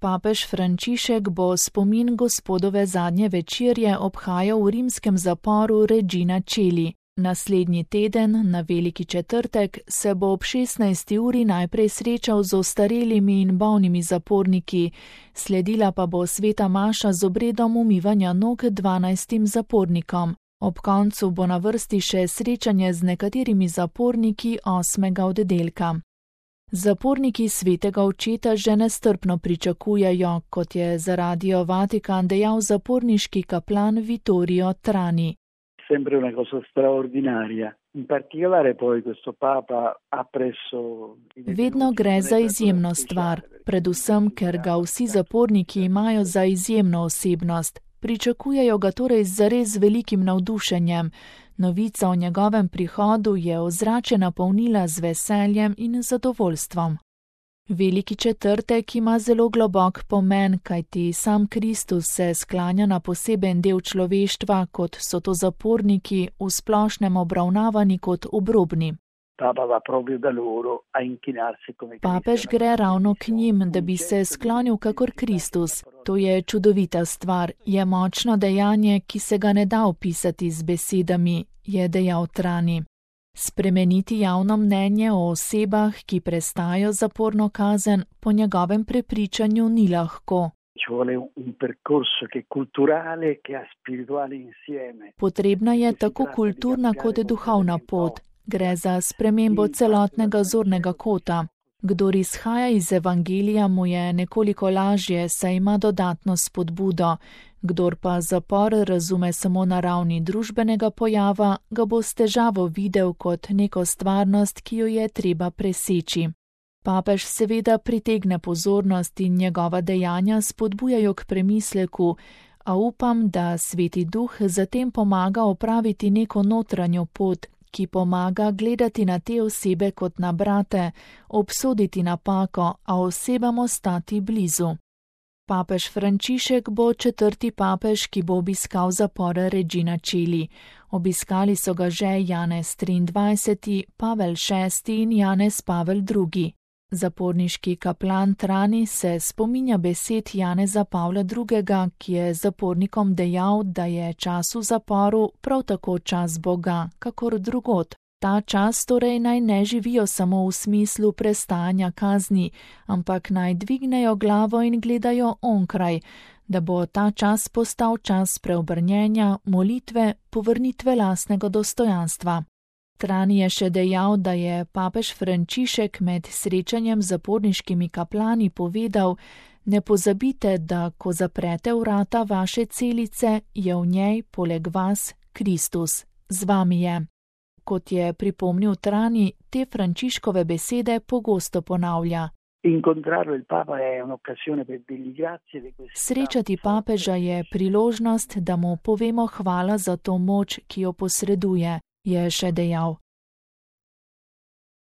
Papež Frančišek bo spomin Gospodove zadnje večerje obhajal v rimskem zaporu Regina Coeli. Naslednji teden, na Veliki četrtek, se bo ob 16. uri najprej srečal z ostarelimi in bolnimi zaporniki, sledila pa bo sveta maša z obredom umivanja nog 12 zapornikom. Ob koncu bo na vrsti še srečanje z nekaterimi zaporniki 8. oddelka. Zaporniki svetega očeta že nestrpno pričakujejo, kot je za Radio Vatikan dejal zaporniški kaplan Vittorio Trani. Sempre una cosa straordinaria. In particolare poi questo Papa ha preso... Vedno gre za izjemno stvar, predvsem, ker ga vsi zaporniki imajo za izjemno osebnost. Pričakujejo ga torej z zares velikim navdušenjem. Novica o njegovem prihodu je ozračje napolnila z veseljem in zadovoljstvom. Veliki četrtek ima zelo globok pomen, kajti sam Kristus se sklanja na poseben del človeštva, kot so to zaporniki, v splošnem obravnavani kot obrobni. Papež gre ravno k njim, da bi se sklonil kakor Kristus. To je čudovita stvar, je močno dejanje, ki se ga ne da opisati z besedami, je dejal Trani. Spremeniti javno mnenje o osebah, ki prestajajo zaporno kazen, po njegovem prepričanju ni lahko. Potrebna je tako kulturna kot duhovna pot. Gre za spremembo celotnega zornega kota. Kdor izhaja iz evangelija, mu je nekoliko lažje, saj ima dodatno spodbudo. Kdor pa zapor razume samo na ravni družbenega pojava, ga bo s težavo videl kot neko stvarnost, ki jo je treba preseči. Papež seveda pritegne pozornost in njegova dejanja spodbujajo k premisleku, a upam, da Sveti Duh zatem pomaga opraviti neko notranjo pot, ki pomaga gledati na te osebe kot na brate, obsoditi napako, a osebam ostati blizu. Papež Frančišek bo 4. papež, ki bo obiskal zapor Regina Coeli. Obiskali so ga že Janez 23., Pavel VI. In Janez Pavel II. Zaporniški kaplan Trani se spominja besed Janeza Pavla II., ki je zapornikom dejal, da je čas v zaporu prav tako čas Boga, kakor drugod. Ta čas torej naj ne živijo samo v smislu prestajanja kazni, ampak naj dvignejo glavo in gledajo onkraj, da bo ta čas postal čas preobrnjenja, molitve, povrnitve lastnega dostojanstva. Trani je še dejal, da je papež Frančišek med srečanjem z zaporniškimi kaplani povedal: ne pozabite, da ko zaprete vrata vaše celice, je v njej poleg vas Kristus. Z vami je. Kot je pripomnil Trani, te Frančiškove besede pogosto ponavlja. Srečati papeža je priložnost, da mu povemo hvala za to moč, ki jo posreduje, je še dejal.